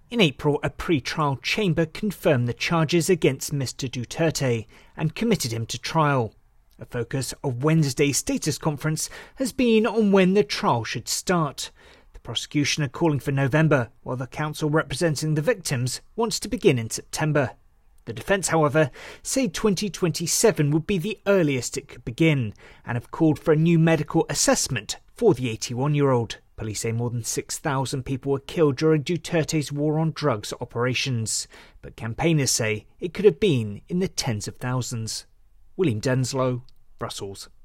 In April, a pre-trial chamber confirmed the charges against Mr. Duterte and committed him to trial. A focus of Wednesday's status conference has been on when the trial should start. The prosecution are calling for November, while the counsel representing the victims wants to begin in September. The defence, however, say 2027 would be the earliest it could begin, and have called for a new medical assessment for the 81-year-old. Police say more than 6,000 people were killed during Duterte's war on drugs operations, but campaigners say it could have been in the tens of thousands. William Denslow, Brussels.